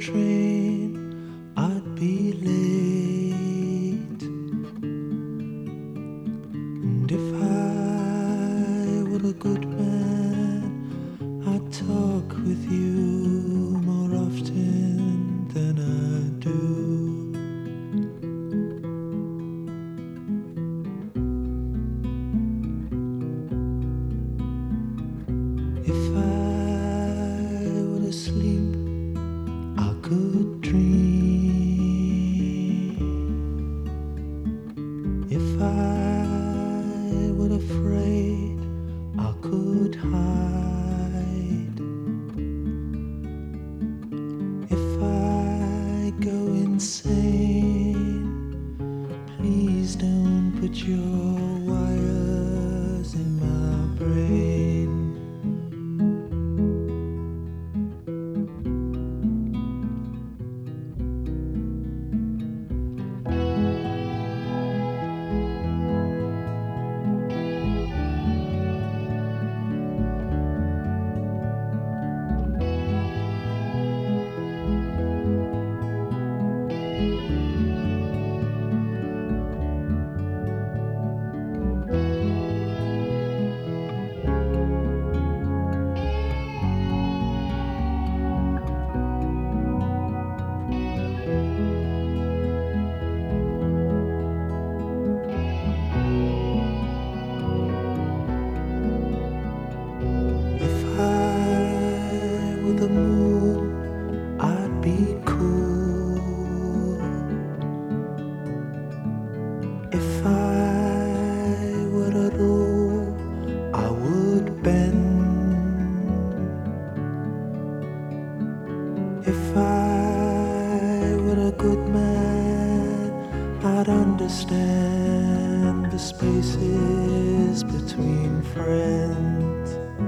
train, I'd be late. And if I were a good man, I'd talk with you more often than I do. If I were asleep, I could dream. If I were afraid, I could hide. If I go insane, please don't put your wires in my brain. If I were the moon, I'd be cool. If I were a rule, I would bend. If I were a good man, I'd understand the spaces between friends.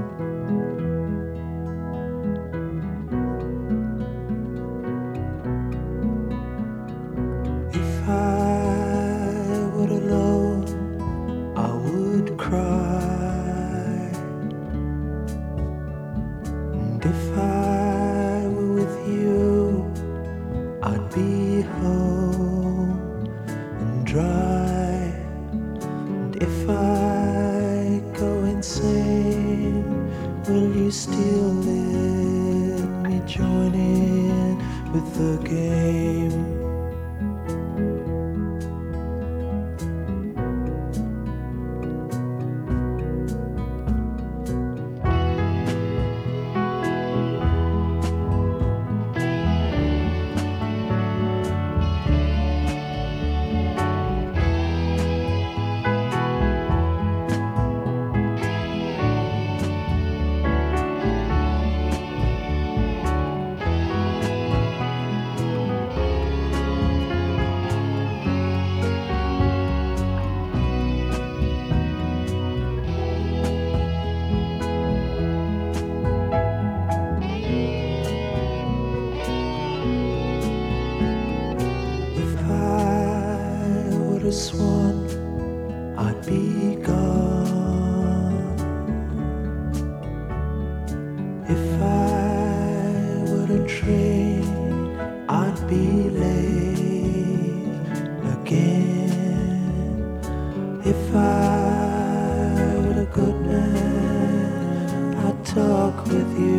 If I were alone, I would cry. And if I were with you, I'd be home and dry. And if I go insane, will you still let me join in with the game? If I were a swan, I'd be gone. If I were a train, I'd be late again. If I were a good man, I'd talk with you